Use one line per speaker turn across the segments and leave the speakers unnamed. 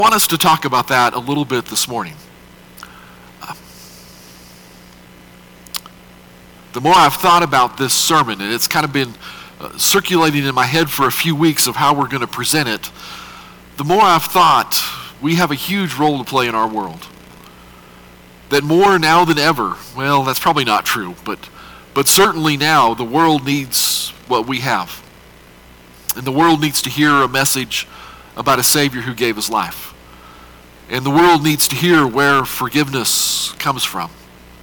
I want us to talk about that a little bit this morning. The more I've thought about this sermon, and it's kind of been circulating in my head for a few weeks of how we're going to present it, the more I've thought we have a huge role to play in our world. That more now than ever, well, that's probably not true, but certainly now the world needs what we have. And the world needs to hear a message about a Savior who gave his life. And the world needs to hear where forgiveness comes from.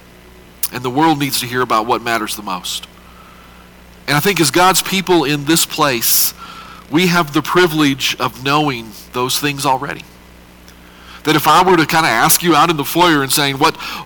And the world needs to hear about what matters the most. And I think as God's people in this place, we have the privilege of knowing those things already. That if I were to kind of ask you out in the foyer and saying,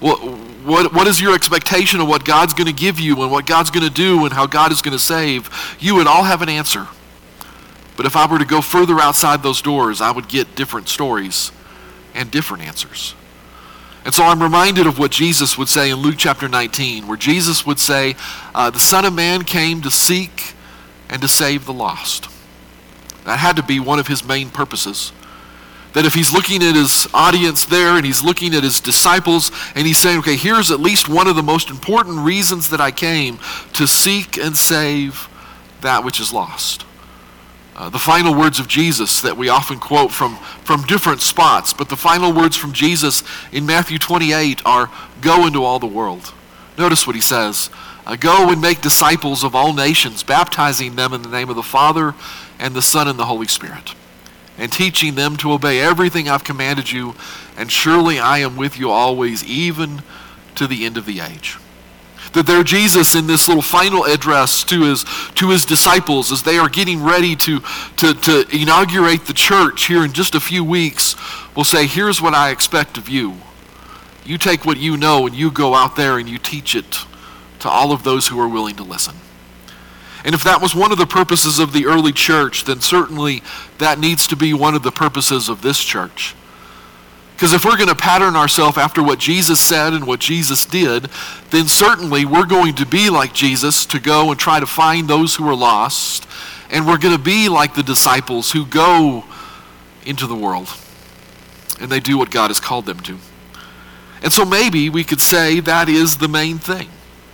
what is your expectation of what God's going to give you and what God's going to do and how God is going to save, you would all have an answer. But if I were to go further outside those doors, I would get different stories and different answers. And so I'm reminded of what Jesus would say in Luke chapter 19, where Jesus would say, the Son of Man came to seek and to save the lost. That had to be one of his main purposes. That if he's looking at his audience there and he's looking at his disciples and he's saying, okay, here's at least one of the most important reasons that I came, to seek and save that which is lost. The final words of Jesus that we often quote from different spots, but the final words from Jesus in Matthew 28 are, go into all the world. Notice what he says, go and make disciples of all nations, baptizing them in the name of the Father and the Son and the Holy Spirit, and teaching them to obey everything I've commanded you, and surely I am with you always, even to the end of the age. That there Jesus in this little final address to his disciples as they are getting ready to inaugurate the church here in just a few weeks will say, here's what I expect of you. You take what you know and you go out there and you teach it to all of those who are willing to listen. And if that was one of the purposes of the early church, then certainly that needs to be one of the purposes of this church. Because if we're going to pattern ourselves after what Jesus said and what Jesus did, then certainly we're going to be like Jesus to go and try to find those who are lost. And we're going to be like the disciples who go into the world and they do what God has called them to. And so maybe we could say that is the main thing.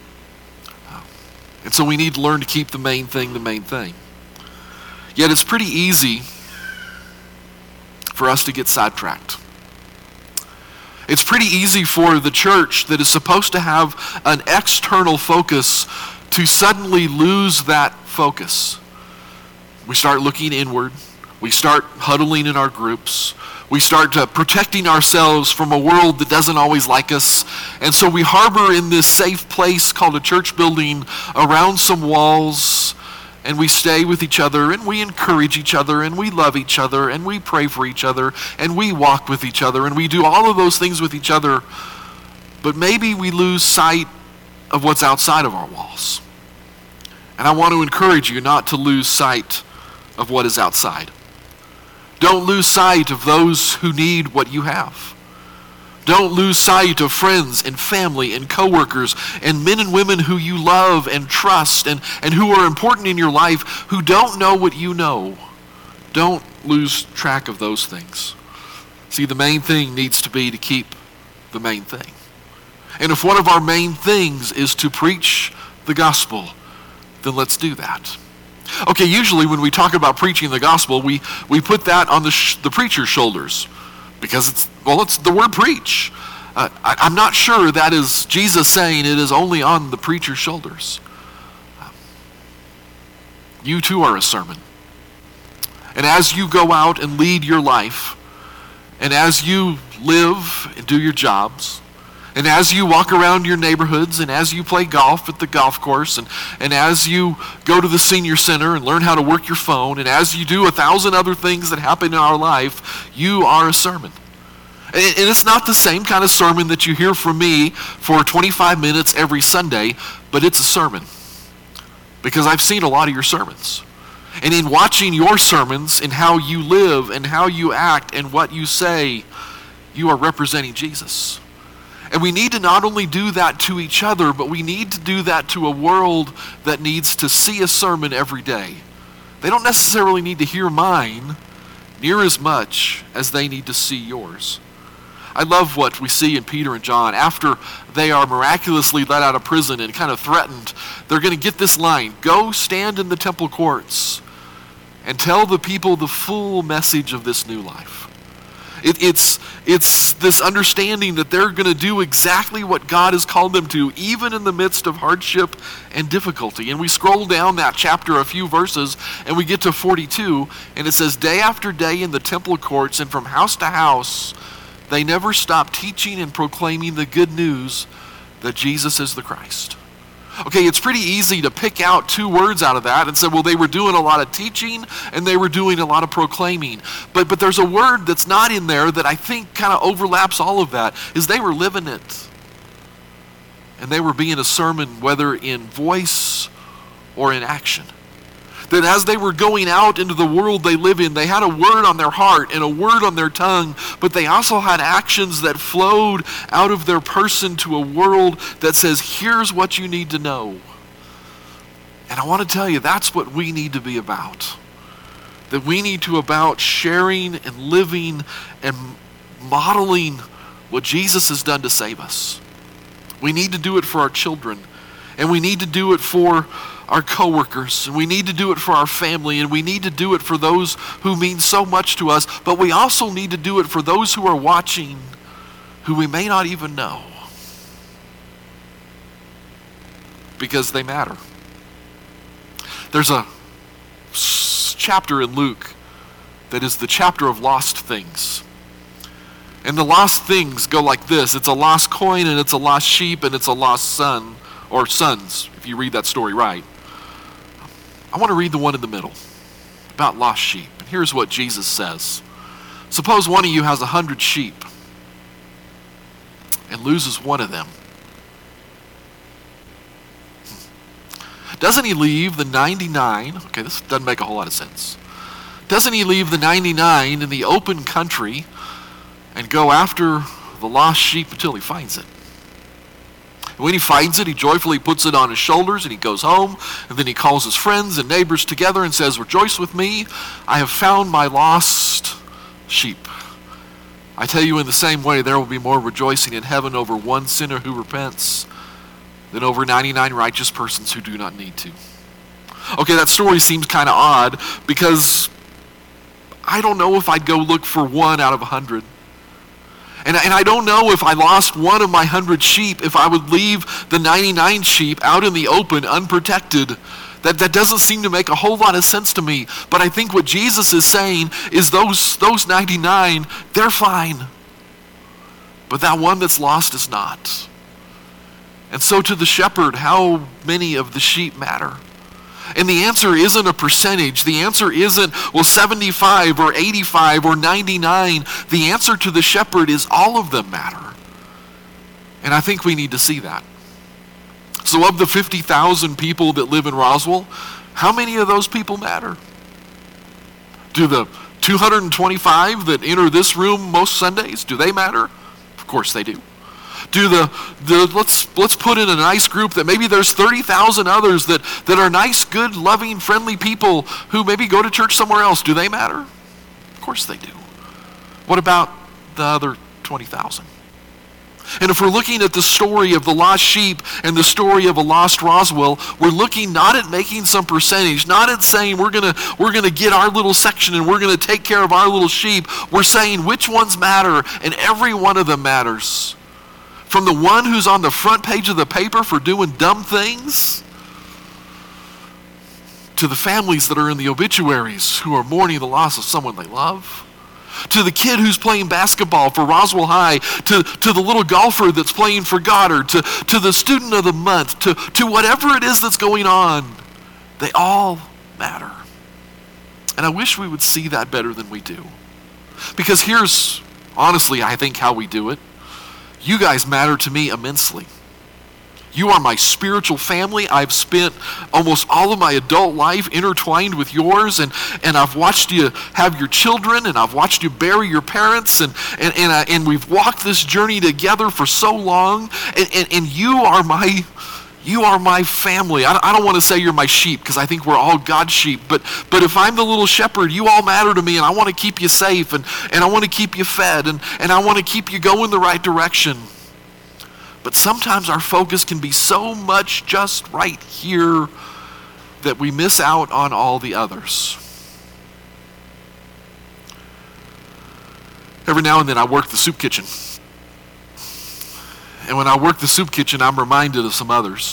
And so we need to learn to keep the main thing the main thing. Yet it's pretty easy for us to get sidetracked. It's pretty easy for the church that is supposed to have an external focus to suddenly lose that focus. We start looking inward. We start huddling in our groups. We start protecting ourselves from a world that doesn't always like us. And so we harbor in this safe place called a church building around some walls, and we stay with each other, and we encourage each other, and we love each other, and we pray for each other, and we walk with each other, and we do all of those things with each other. But maybe we lose sight of what's outside of our walls. And I want to encourage you not to lose sight of what is outside. Don't lose sight of those who need what you have. Don't lose sight of friends and family and coworkers and men and women who you love and trust and who are important in your life who don't know what you know. Don't lose track of those things. See, the main thing needs to be to keep the main thing. And if one of our main things is to preach the gospel, then let's do that. Okay, usually when we talk about preaching the gospel, we put that on the preacher's shoulders. Because it's the word preach. I'm not sure that is Jesus saying it is only on the preacher's shoulders. You too are a sermon. And as you go out and lead your life, and as you live and do your jobs, and as you walk around your neighborhoods, and as you play golf at the golf course, and as you go to the senior center and learn how to work your phone, and as you do 1,000 other things that happen in our life, you are a sermon. And it's not the same kind of sermon that you hear from me for 25 minutes every Sunday, but it's a sermon. Because I've seen a lot of your sermons. And in watching your sermons and how you live and how you act and what you say, you are representing Jesus. And we need to not only do that to each other, but we need to do that to a world that needs to see a sermon every day. They don't necessarily need to hear mine. near as much as they need to see yours. I love what we see in Peter and John. After they are miraculously let out of prison and kind of threatened, they're going to get this line, go stand in the temple courts and tell the people the full message of this new life. It's this understanding that they're going to do exactly what God has called them to, even in the midst of hardship and difficulty. And we scroll down that chapter a few verses, and we get to 42, and it says, day after day in the temple courts and from house to house, they never stopped teaching and proclaiming the good news that Jesus is the Christ. Okay, it's pretty easy to pick out two words out of that and say, well, they were doing a lot of teaching and they were doing a lot of proclaiming. But there's a word that's not in there that I think kind of overlaps all of that, is they were living it. And they were being a sermon, whether in voice or in action. That as they were going out into the world they live in, they had a word on their heart and a word on their tongue, but they also had actions that flowed out of their person to a world that says, here's what you need to know. And I want to tell you, that's what we need to be about. That we need to about sharing and living and modeling what Jesus has done to save us. We need to do it for our children, and we need to do it for our coworkers, and we need to do it for our family, and we need to do it for those who mean so much to us, but we also need to do it for those who are watching, who we may not even know, because they matter. There's a chapter in Luke that is the chapter of lost things. And the lost things go like this. It's a lost coin, and it's a lost sheep, and it's a lost son, or sons, if you read that story right. I want to read the one in the middle, about lost sheep. And here's what Jesus says. Suppose one of you has 100 sheep and loses one of them. Doesn't he leave the 99? Okay, this doesn't make a whole lot of sense. Doesn't he leave the 99 in the open country and go after the lost sheep until he finds it? When he finds it, he joyfully puts it on his shoulders and he goes home, and then he calls his friends and neighbors together and says, rejoice with me, I have found my lost sheep. I tell you, in the same way, there will be more rejoicing in heaven over one sinner who repents than over 99 righteous persons who do not need to. Okay, that story seems kind of odd, because I don't know if I'd go look for one out of 100. And I don't know if I lost one of my 100 sheep, if I would leave the 99 sheep out in the open, unprotected. That doesn't seem to make a whole lot of sense to me. But I think what Jesus is saying is those 99, they're fine. But that one that's lost is not. And so to the shepherd, how many of the sheep matter? And the answer isn't a percentage. The answer isn't, well, 75 or 85 or 99. The answer to the shepherd is all of them matter. And I think we need to see that. So of the 50,000 people that live in Roswell, how many of those people matter? Do the 225 that enter this room most Sundays, do they matter? Of course they do. Do let's put in a nice group that maybe there's 30,000 others that are nice, good, loving, friendly people who maybe go to church somewhere else. Do they matter? Of course they do. What about the other 20,000? And if we're looking at the story of the lost sheep and the story of a lost Roswell, we're looking not at making some percentage, not at saying we're gonna get our little section and we're gonna take care of our little sheep. We're saying which ones matter, and every one of them matters. From the one who's on the front page of the paper for doing dumb things, to the families that are in the obituaries who are mourning the loss of someone they love, to the kid who's playing basketball for Roswell High, to the little golfer that's playing for Goddard, to the student of the month, to whatever it is that's going on, they all matter. And I wish we would see that better than we do. Because here's, honestly, I think how we do it. You guys matter to me immensely. You are my spiritual family. I've spent almost all of my adult life intertwined with yours, and I've watched you have your children, and I've watched you bury your parents, and we've walked this journey together for so long, and you are my You are my family. I don't want to say you're my sheep because I think we're all God's sheep. But if I'm the little shepherd, you all matter to me, and I want to keep you safe, and I want to keep you fed, and I want to keep you going the right direction. But sometimes our focus can be so much just right here that we miss out on all the others. Every now and then I work the soup kitchen. And when I work the soup kitchen, I'm reminded of some others.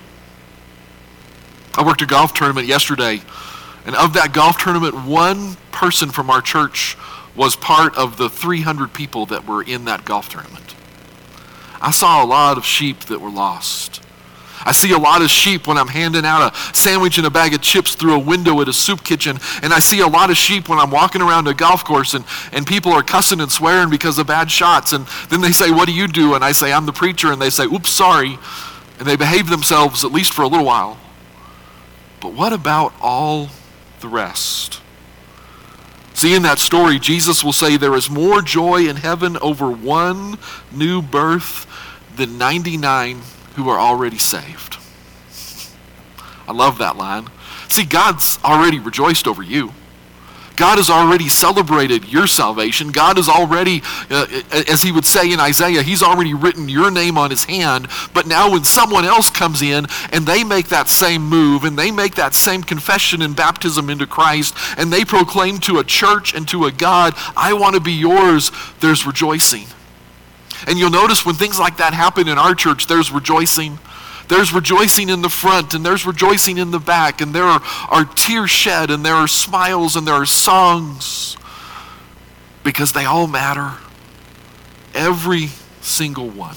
I worked a golf tournament yesterday, and of that golf tournament, one person from our church was part of the 300 people that were in that golf tournament. I saw a lot of sheep that were lost. I see a lot of sheep when I'm handing out a sandwich and a bag of chips through a window at a soup kitchen. And I see a lot of sheep when I'm walking around a golf course and people are cussing and swearing because of bad shots. And then they say, "What do you do?" And I say, "I'm the preacher." And they say, "Oops, sorry." And they behave themselves at least for a little while. But what about all the rest? See, in that story, Jesus will say there is more joy in heaven over one new birth than 99 who are already saved. I love that line. See, God's already rejoiced over you. God has already celebrated your salvation. God has already, as he would say in Isaiah, he's already written your name on his hand. But now when someone else comes in and they make that same move and they make that same confession and baptism into Christ and they proclaim to a church and to a God, "I want to be yours," there's rejoicing. And you'll notice when things like that happen in our church, there's rejoicing. There's rejoicing in the front, and there's rejoicing in the back, and there are tears shed, and there are smiles, and there are songs, because they all matter. Every single one.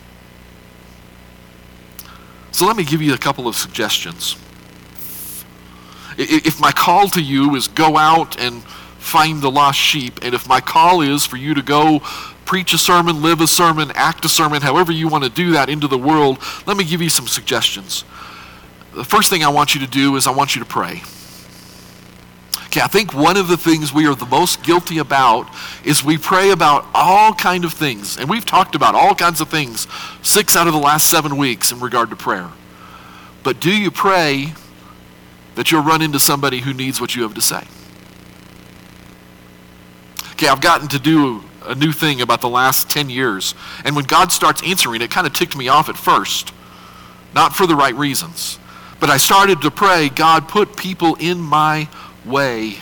So let me give you a couple of suggestions. If my call to you is go out and find the lost sheep, and if my call is for you to go preach a sermon, live a sermon, act a sermon, however you want to do that into the world, let me give you some suggestions. The first thing I want you to do is I want you to pray. Okay, I think one of the things we are the most guilty about is we pray about all kinds of things. And we've talked about all kinds of things 6 out of the last 7 weeks in regard to prayer. But do you pray that you'll run into somebody who needs what you have to say? Okay, I've gotten to do a new thing about the last 10 years. And when God starts answering, it kind of ticked me off at first. Not for the right reasons. But I started to pray, "God, put people in my way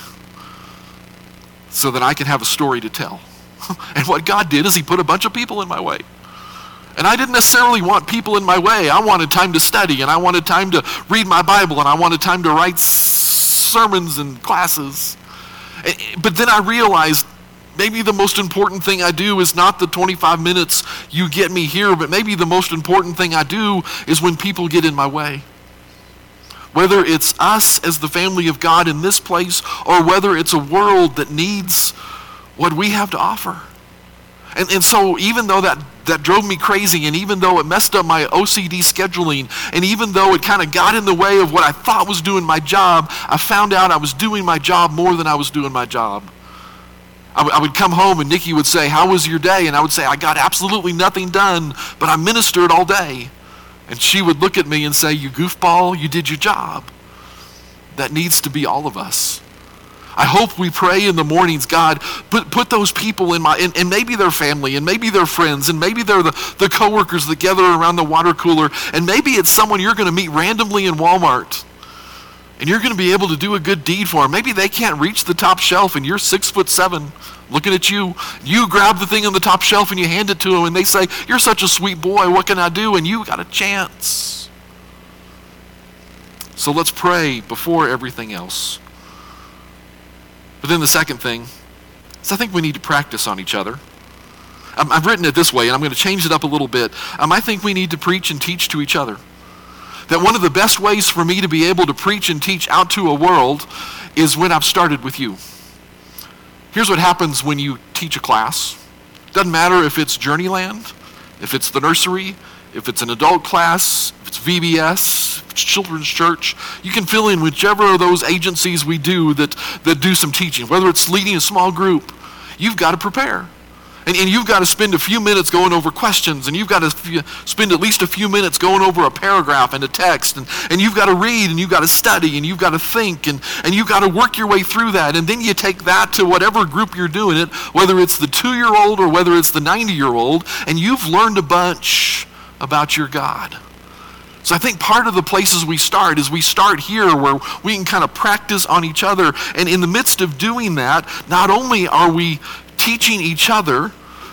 so that I can have a story to tell." And what God did is he put a bunch of people in my way. And I didn't necessarily want people in my way. I wanted time to study, and I wanted time to read my Bible, and I wanted time to write sermons and classes. But then I realized maybe the most important thing I do is not the 25 minutes you get me here, but maybe the most important thing I do is when people get in my way. Whether it's us as the family of God in this place, or whether it's a world that needs what we have to offer. And so even though that drove me crazy, and even though it messed up my OCD scheduling, and even though it kind of got in the way of what I thought was doing my job, I found out I was doing my job more than I was doing my job. I would come home and Nikki would say, "How was your day?" And I would say, "I got absolutely nothing done, but I ministered all day." And she would look at me and say, "You goofball, you did your job." That needs to be all of us. I hope we pray in the mornings, "God, put those people in and maybe their family, and maybe their friends, and maybe they're the coworkers that gather around the water cooler, and maybe it's someone you're going to meet randomly in Walmart. And you're going to be able to do a good deed for them. Maybe they can't reach the top shelf and you're 6'7", looking at you. You grab the thing on the top shelf and you hand it to them and they say, "You're such a sweet boy, what can I do?" And you got a chance. So let's pray before everything else. But then the second thing is I think we need to practice on each other. I've written it this way, and I'm going to change it up a little bit. I think we need to preach and teach to each other. That one of the best ways for me to be able to preach and teach out to a world is when I've started with you. Here's what happens when you teach a class. Doesn't matter if it's Journeyland, if it's the nursery, if it's an adult class, if it's VBS, if it's Children's Church. You can fill in whichever of those agencies we do that do some teaching. Whether it's leading a small group, you've got to prepare. And you've got to spend a few minutes going over questions, and you've got to spend at least a few minutes going over a paragraph and a text, and you've got to read, and you've got to study, and you've got to think, and you've got to work your way through that, and then you take that to whatever group you're doing it, whether it's the 2-year-old or whether it's the 90-year-old, and you've learned a bunch about your God. So I think part of the places we start is we start here where we can kind of practice on each other, and in the midst of doing that, not only are we teaching each other,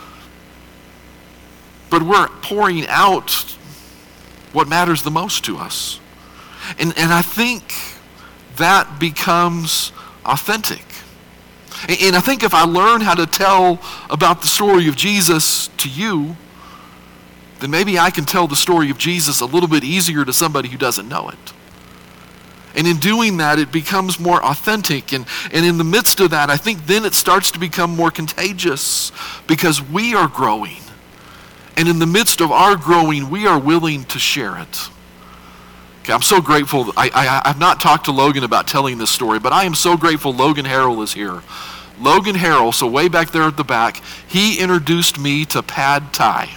but we're pouring out what matters the most to us. And I think that becomes authentic. And I think if I learn how to tell about the story of Jesus to you, then maybe I can tell the story of Jesus a little bit easier to somebody who doesn't know it. And in doing that, it becomes more authentic. And in the midst of that, I think then it starts to become more contagious because we are growing. And in the midst of our growing, we are willing to share it. Okay, I'm so grateful. I've not talked to Logan about telling this story, but I am so grateful Logan Harrell is here. Logan Harrell, so way back there at the back, he introduced me to Pad Thai.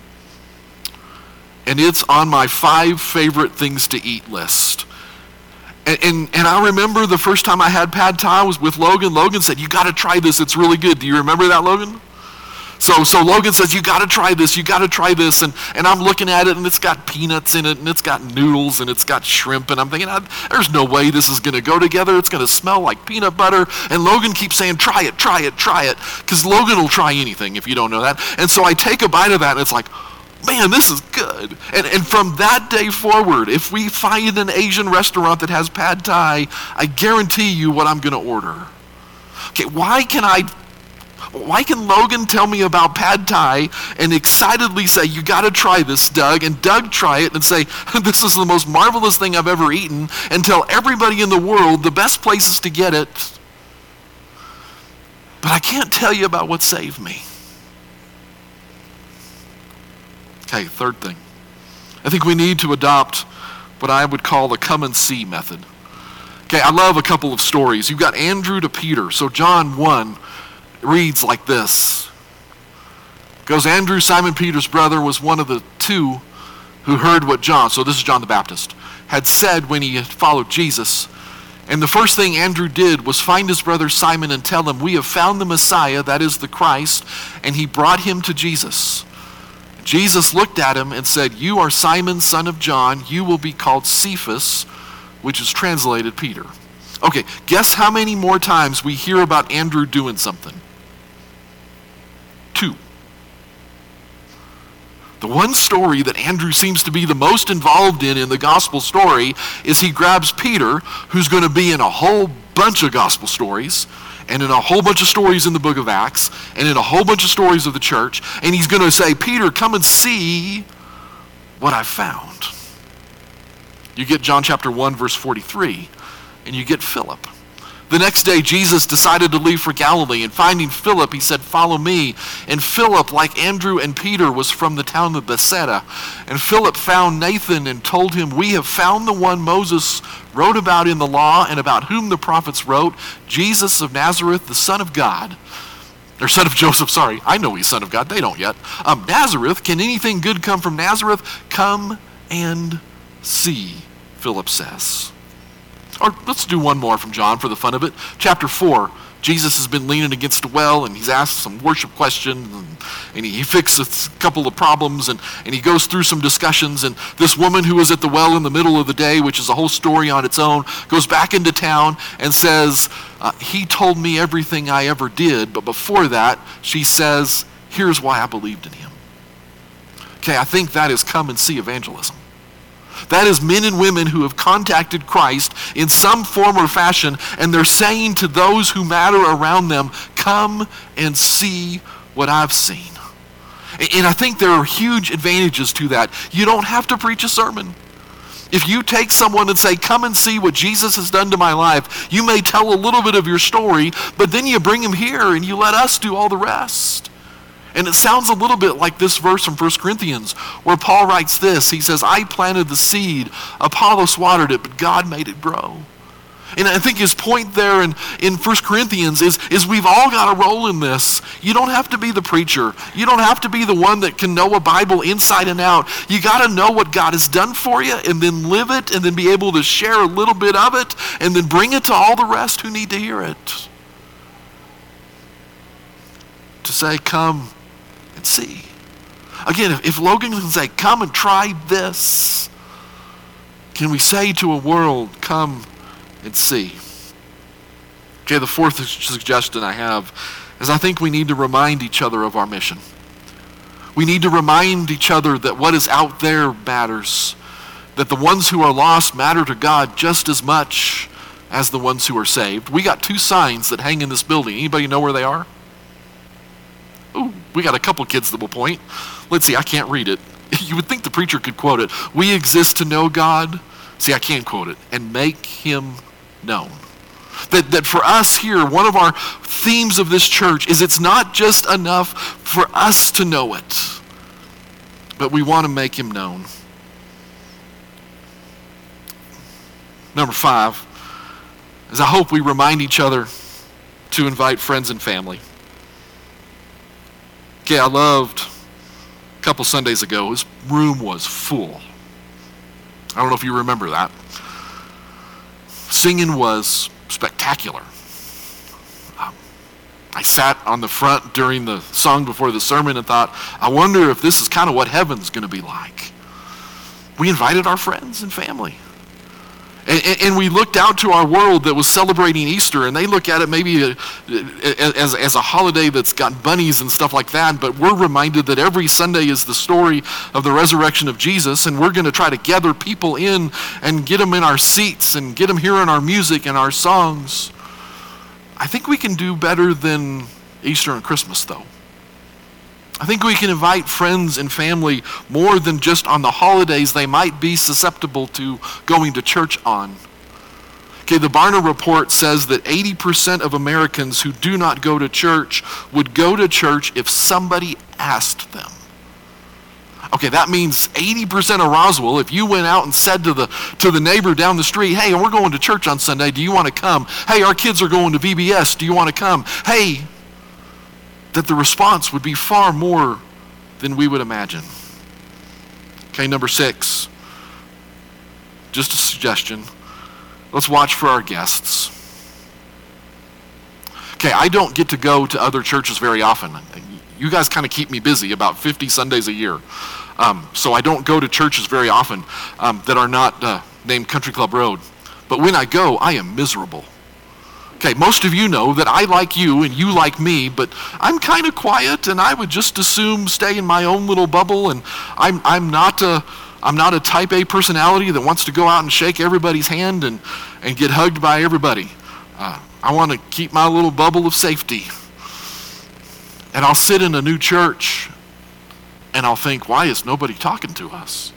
And it's on my 5 favorite things to eat list. And I remember the first time I had Pad Thai was with Logan. Logan said, "You got to try this. It's really good." Do you remember that, Logan? So Logan says, "You got to try this. You got to try this." And I'm looking at it, and it's got peanuts in it, and it's got noodles, and it's got shrimp. And I'm thinking, there's no way this is going to go together. It's going to smell like peanut butter. And Logan keeps saying, "Try it, try it, try it." Because Logan will try anything if you don't know that. And so I take a bite of that, and it's like, man, this is good. And from that day forward, if we find an Asian restaurant that has Pad Thai, I guarantee you what I'm going to order. Okay, why can Logan tell me about Pad Thai and excitedly say, "You got to try this, Doug," and Doug try it and say, "This is the most marvelous thing I've ever eaten," and tell everybody in the world the best places to get it, but I can't tell you about what saved me? Okay, third thing. I think we need to adopt what I would call the come and see method. Okay, I love a couple of stories. You've got Andrew to Peter. So John 1 reads like this. It goes, Andrew, Simon Peter's brother, was one of the 2 who heard what John, so this is John the Baptist, had said when he had followed Jesus. And the first thing Andrew did was find his brother Simon and tell him, "We have found the Messiah, that is the Christ," and he brought him to Jesus. Jesus looked at him and said, "You are Simon, son of John. You will be called Cephas," which is translated Peter. Okay, guess how many more times we hear about Andrew doing something? 2. The one story that Andrew seems to be the most involved in the gospel story is he grabs Peter, who's going to be in a whole bunch of gospel stories, and in a whole bunch of stories in the book of Acts, and in a whole bunch of stories of the church, and he's going to say, "Peter, come and see what I've found." You get John chapter 1, verse 43, and you get Philip. The next day, Jesus decided to leave for Galilee, and finding Philip, he said, "Follow me." And Philip, like Andrew and Peter, was from the town of Bethsaida. And Philip found Nathan and told him, "We have found the one Moses wrote about in the law and about whom the prophets wrote, Jesus of Nazareth, the son of God." Or son of Joseph, sorry. I know he's son of God. They don't yet. Nazareth, can anything good come from Nazareth? Come and see, Philip says. Or let's do one more from John for the fun of it. Chapter 4, Jesus has been leaning against a well, and he's asked some worship questions, and he fixes a couple of problems, and he goes through some discussions, and this woman who was at the well in the middle of the day, which is a whole story on its own, goes back into town and says, "He told me everything I ever did," but before that, she says, "Here's why I believed in him." Okay, I think that is come and see evangelism. That is men and women who have contacted Christ in some form or fashion, and they're saying to those who matter around them, "Come and see what I've seen." And I think there are huge advantages to that. You don't have to preach a sermon. If you take someone and say, "Come and see what Jesus has done to my life," you may tell a little bit of your story, but then you bring him here and you let us do all the rest. And it sounds a little bit like this verse from 1 Corinthians where Paul writes this. He says, "I planted the seed, Apollos watered it, but God made it grow." And I think his point there in 1 Corinthians is we've all got a role in this. You don't have to be the preacher. You don't have to be the one that can know a Bible inside and out. You got to know what God has done for you and then live it and then be able to share a little bit of it and then bring it to all the rest who need to hear it. To say, come and see. Again, if Logan can say, come and try this, can we say to a world, come and see? Okay, the fourth suggestion I have is I think we need to remind each other of our mission. We need to remind each other that what is out there matters, that the ones who are lost matter to God just as much as the ones who are saved. We got 2 signs that hang in this building. Anybody know where they are? Ooh, we got a couple kids that will point. Let's see, I can't read it. You would think the preacher could quote it. We exist to know God. See, I can't quote it. And make him known. That for us here, one of our themes of this church is it's not just enough for us to know it, but we want to make him known. Number 5 is I hope we remind each other to invite friends and family. Okay, I loved a couple Sundays ago, this room was full. I don't know if you remember that. Singing was spectacular. I sat on the front during the song before the sermon and thought, I wonder if this is kind of what heaven's going to be like. We invited our friends and family. And we looked out to our world that was celebrating Easter, and they look at it maybe as a holiday that's got bunnies and stuff like that, but we're reminded that every Sunday is the story of the resurrection of Jesus, and we're going to try to gather people in and get them in our seats and get them hearing our music and our songs. I think we can do better than Easter and Christmas, though. I think we can invite friends and family more than just on the holidays they might be susceptible to going to church on. Okay, the Barna report says that 80% of Americans who do not go to church would go to church if somebody asked them. Okay, that means 80% of Roswell, if you went out and said to the neighbor down the street, hey, we're going to church on Sunday, do you want to come? Hey, our kids are going to VBS, do you want to come? Hey, that the response would be far more than we would imagine. Okay, number 6, just a suggestion. Let's watch for our guests. Okay, I don't get to go to other churches very often. You guys kind of keep me busy about 50 Sundays a year. So I don't go to churches very often that are not named Country Club Road. But when I go, I am miserable. Okay, most of you know that I like you and you like me, but I'm kind of quiet and I would just assume stay in my own little bubble, and I'm not a type A personality that wants to go out and shake everybody's hand and get hugged by everybody. I want to keep my little bubble of safety. And I'll sit in a new church and I'll think, why is nobody talking to us?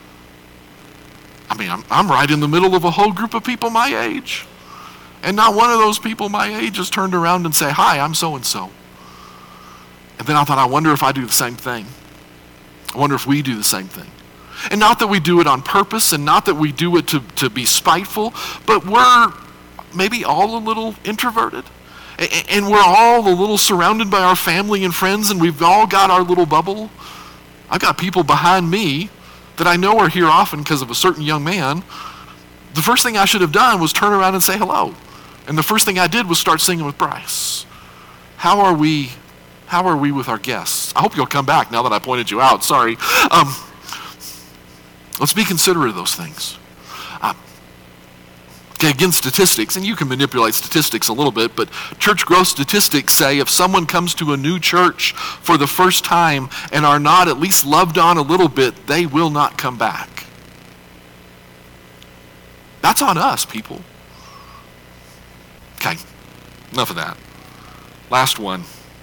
I mean, I'm right in the middle of a whole group of people my age. And not one of those people my age has turned around and say, hi, I'm so-and-so. And then I thought, I wonder if I do the same thing. I wonder if we do the same thing. And not that we do it on purpose and not that we do it to be spiteful, but we're maybe all a little introverted. And we're all a little surrounded by our family and friends, and we've all got our little bubble. I've got people behind me that I know are here often because of a certain young man. The first thing I should have done was turn around and say hello. And the first thing I did was start singing with Bryce. How are we with our guests? I hope you'll come back now that I pointed you out. Sorry. Let's be considerate of those things. Okay, again, statistics, and you can manipulate statistics a little bit, but church growth statistics say if someone comes to a new church for the first time and are not at least loved on a little bit, they will not come back. That's on us, people. Okay, enough of that. Last one.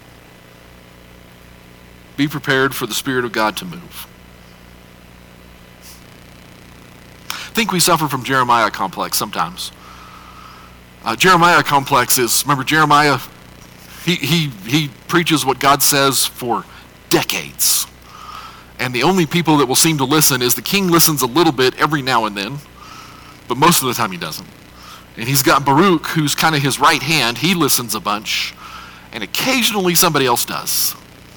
Be prepared for the Spirit of God to move. I think we suffer from Jeremiah complex sometimes. Jeremiah complex is, remember Jeremiah, he preaches what God says for decades. And the only people that will seem to listen is the king listens a little bit every now and then, but most of the time he doesn't. And he's got Baruch, who's kind of his right hand. He listens a bunch. And occasionally somebody else does.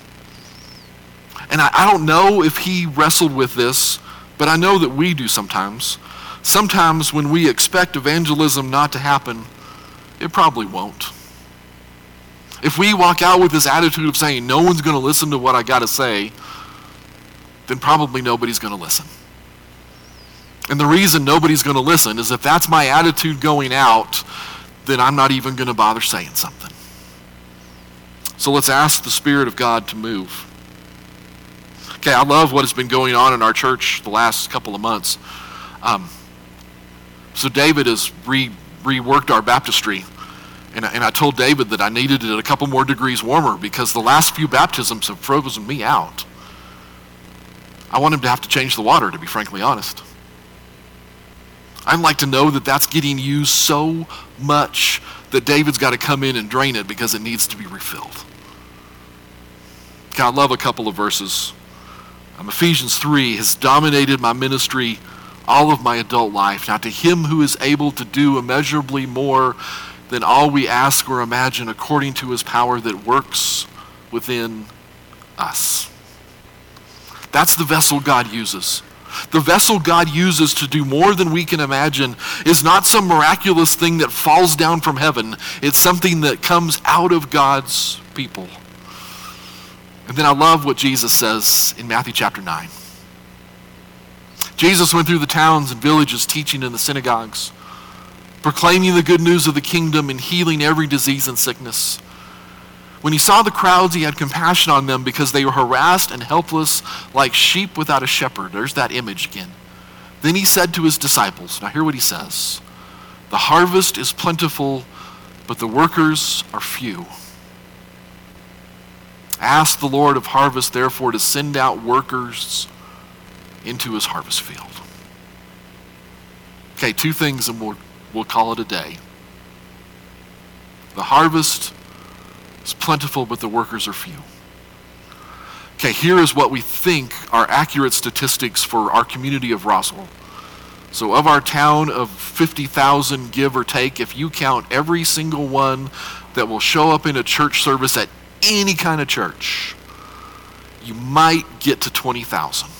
And I don't know if he wrestled with this, but I know that we do sometimes. Sometimes when we expect evangelism not to happen, it probably won't. If we walk out with this attitude of saying, no one's going to listen to what I got to say, then probably nobody's going to listen. And the reason nobody's going to listen is if that's my attitude going out, then I'm not even going to bother saying something. So let's ask the Spirit of God to move. Okay, I love what has been going on in our church the last couple of months. So David has reworked our baptistry. And I told David that I needed it a couple more degrees warmer because the last few baptisms have frozen me out. I want him to have to change the water, to be frankly honest. I'd like to know that that's getting used so much that David's got to come in and drain it because it needs to be refilled. Okay, I love a couple of verses. Ephesians 3 has dominated my ministry all of my adult life. Now to him who is able to do immeasurably more than all we ask or imagine according to his power that works within us. That's the vessel God uses. The vessel God uses to do more than we can imagine is not some miraculous thing that falls down from heaven. It's something that comes out of God's people. And then I love what Jesus says in Matthew chapter 9. Jesus went through the towns and villages teaching in the synagogues, proclaiming the good news of the kingdom and healing every disease and sickness. When he saw the crowds, he had compassion on them because they were harassed and helpless like sheep without a shepherd. There's that image again. Then he said to his disciples, now hear what he says, the harvest is plentiful, but the workers are few. Ask the Lord of harvest, therefore, to send out workers into his harvest field. Okay, two things and we'll call it a day. The harvest is plentiful, but the workers are few. Okay, here is what we think are accurate statistics for our community of Roswell. So of our town of 50,000, give or take, if you count every single one that will show up in a church service at any kind of church, you might get to 20,000.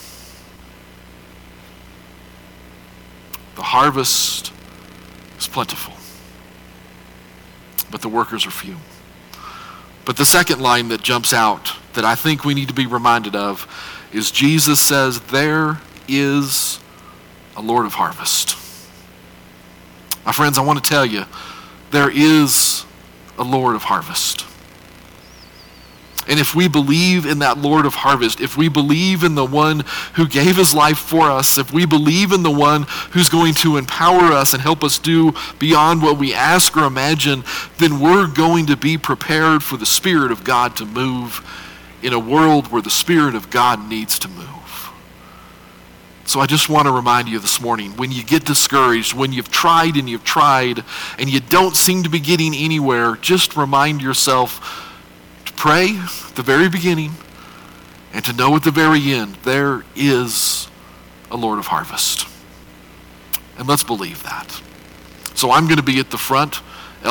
The harvest is plentiful, but the workers are few. But the second line that jumps out that I think we need to be reminded of is Jesus says, there is a Lord of harvest. My friends, I want to tell you, there is a Lord of harvest. And if we believe in that Lord of harvest, if we believe in the one who gave his life for us, if we believe in the one who's going to empower us and help us do beyond what we ask or imagine, then we're going to be prepared for the Spirit of God to move in a world where the Spirit of God needs to move. So I just want to remind you this morning, when you get discouraged, when you've tried and and you don't seem to be getting anywhere, just remind yourself to pray at the very beginning and to know at the very end there is a Lord of harvest. And let's believe that. So I'm going to be at the front.